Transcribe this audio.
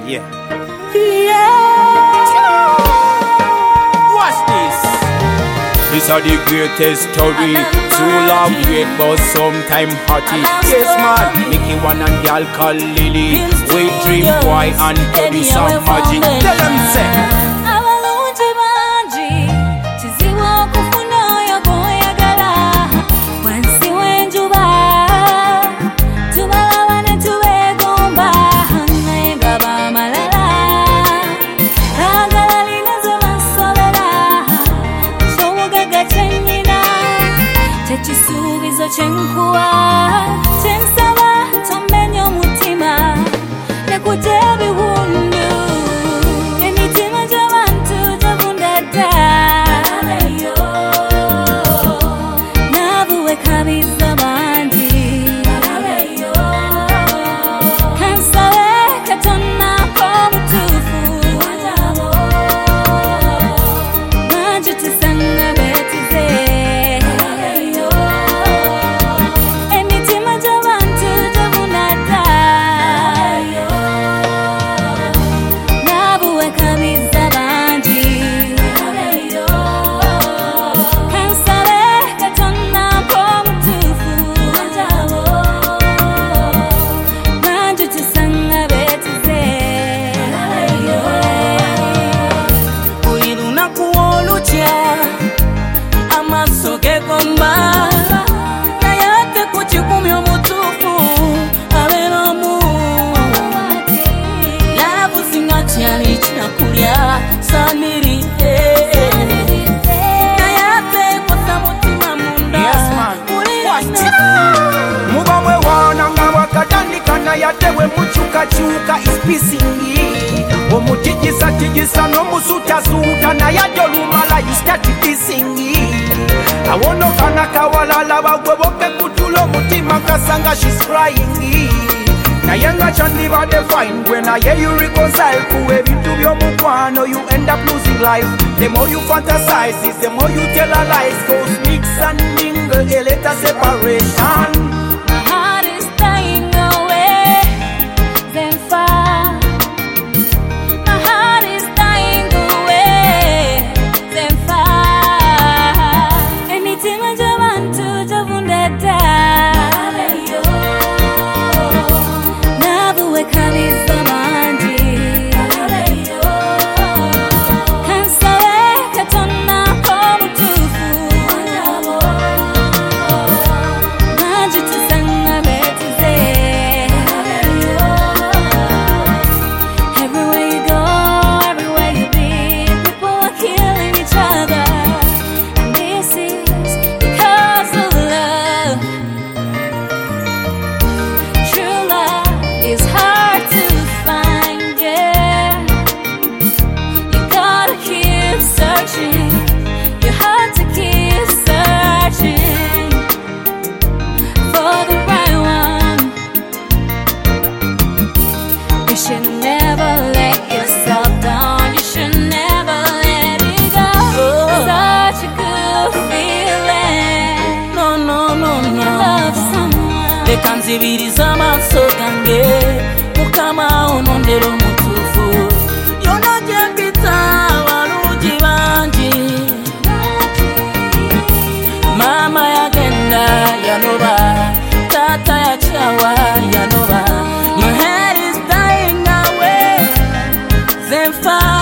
Yeah. Yeah. Watch this. These are the greatest story. Too long wait, but sometime hotty. Yes, man. Mickey One and y'all call Lily. We dream boy and Teddy some magic. Tell them say. Chisubizo chenkuwa chensaba tomenyo mutima nekutebi hundu emitima jabantu jabundada nabuwe kabiza bandi kansawe katona komutufu manjutisanga betize yatewe muchukachuka ispisingi omutijisa nomusutasuta nayajolumala you start disingi awonokana kawalala bagweboke kutula omutima kasanga she's crying nayenga chandiba define when I hear you reconcile ku ebintu byomukwano you end up losing life. The more you fantasize is the more you tell a lies. Cause mix and mingle a later separation. It's hard to find, yeah. You gotta keep searching. You have to keep searching for the right one. You should never let yourself down. You should never let it go. Such a good feeling. No. You love someone. They can't see it so kange mukama onondero mutufu yona jepita waruji banji mama yagenda yanoba tata yachawa yanoba my head is dying away Zenfa